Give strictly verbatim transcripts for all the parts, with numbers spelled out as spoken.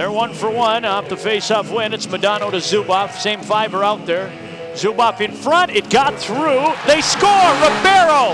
They're one for one off the face-off win. It's Modano to Zubov. Same five are out there. Zubov in front. It got through. They score. Ribeiro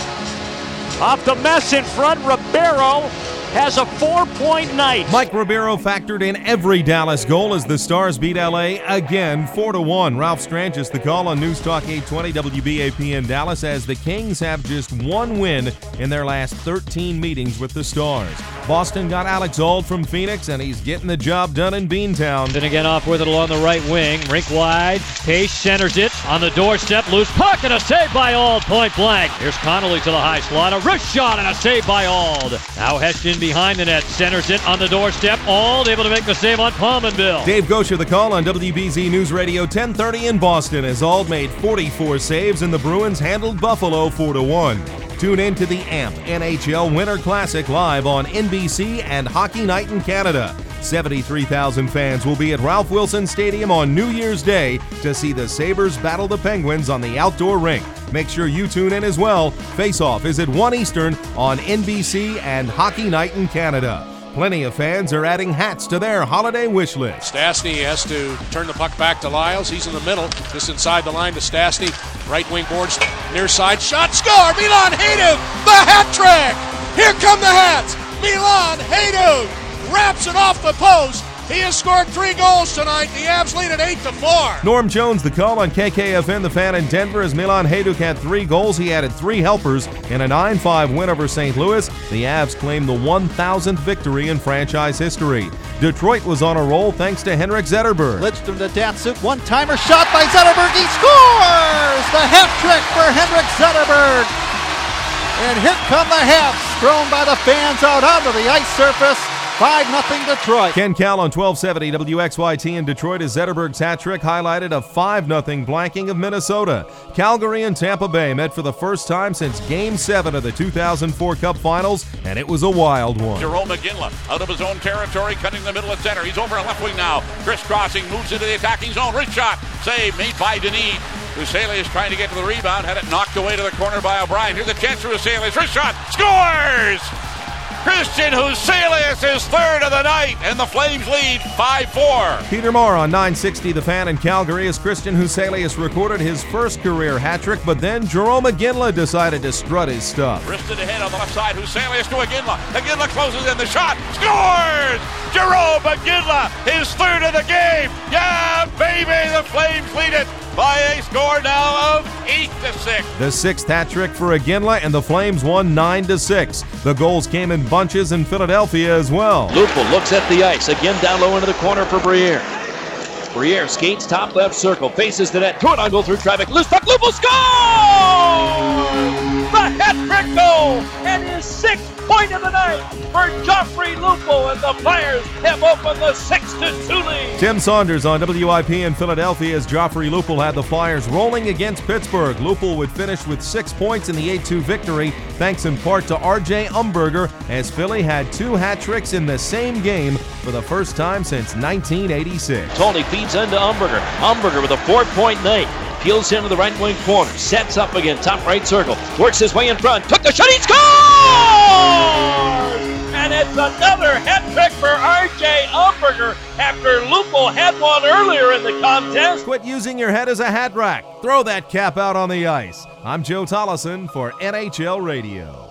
off the mess in front. Ribeiro has a four-point night. Mike Ribeiro factored in every Dallas goal as the Stars beat L A again, four to one. Ralph Strangis, the call on News Talk eight twenty W B A P in Dallas, as the Kings have just one win in their last thirteen meetings with the Stars. Boston got Alex Auld from Phoenix, and he's getting the job done in Beantown. Then again off with it along the right wing. Rink wide. Pace centers it on the doorstep. Loose puck and a save by Auld. Point blank. Here's Connolly to the high slot. A wrist shot and a save by Auld. Now Heston behind the net. Centers it on the doorstep. Auld able to make the save on Palmenville. Dave Gosher, the call on W B Z News Radio ten thirty in Boston, as Auld made forty-four saves and the Bruins handled Buffalo four to one. Tune in to the A M P N H L Winter Classic live on N B C and Hockey Night in Canada. seventy-three thousand fans will be at Ralph Wilson Stadium on New Year's Day to see the Sabres battle the Penguins on the outdoor rink. Make sure you tune in as well. Face-Off is at one Eastern on N B C and Hockey Night in Canada. Plenty of fans are adding hats to their holiday wish list. Stastny has to turn the puck back to Lyles. He's in the middle, just inside the line to Stastny. Right wing boards, near side, shot, score! Milan Hajduk, the hat trick! Here come the hats! Milan Hajduk wraps it off the post. He has scored three goals tonight. The Avs lead at eight to four. Norm Jones, the call on K K F N, the fan in Denver, as Milan Hajduk had three goals. He added three helpers in a nine five win over Saint Louis. The Avs claimed the one thousandth victory in franchise history. Detroit was on a roll thanks to Henrik Zetterberg. Lidstrom to Datsuk, one-timer shot by Zetterberg. He scores! The hat trick for Henrik Zetterberg. And here come the hats thrown by the fans out onto the ice surface. five nothing Detroit. Ken Cal on twelve seventy W X Y T in Detroit, as Zetterberg's hat trick highlighted a five nothing blanking of Minnesota. Calgary and Tampa Bay met for the first time since Game seven of the two thousand four Cup Finals, and it was a wild one. Jerome McGinley out of his own territory, cutting the middle of center. He's over on left wing now. Crisscrossing, moves into the attacking zone. Wrist shot. Save made by Denis. Huselius trying to get to the rebound. Had it knocked away to the corner by O'Brien. Here's a chance for Huselius. Wrist shot. Scores! Christian Huselius is third of the night, and the Flames lead five four. Peter Moore on nine sixty The Fan in Calgary, as Christian Huselius recorded his first career hat trick, but then Jerome McGinley decided to strut his stuff. Wristed ahead on the left side, Huselius to McGinley. McGinley closes in, the shot, scores! Jerome McGinley, his third of the game. Yeah, baby, the Flames lead it by a score now of eight to six. The sixth hat trick for McGinley, and the Flames won nine to six. The goals came in bunches in Philadelphia as well. Lupul looks at the ice, again down low into the corner for Briere. Briere skates top left circle, faces the net, through it on goal through traffic, loose puck, Lupul scores! The hat trick goal, and his sixth point of the night for Joffrey Lupul, and the Flyers have opened the six to two lead. Tim Saunders on W I P in Philadelphia, as Joffrey Lupul had the Flyers rolling against Pittsburgh. Lupul would finish with six points in the eight two victory, thanks in part to R J Umberger, as Philly had two hat tricks in the same game for the first time since nineteen eighty-six. Tony feeds into Umberger. Umberger with a four-point night. Peels into the right wing corner. Sets up again, top right circle. Works his way in front. Took the shot. He scores! And it's another hat trick for R J Umberger after Lupul had one earlier in the contest. Quit using your head as a hat rack. Throw that cap out on the ice. I'm Joe Tollison for N H L Radio.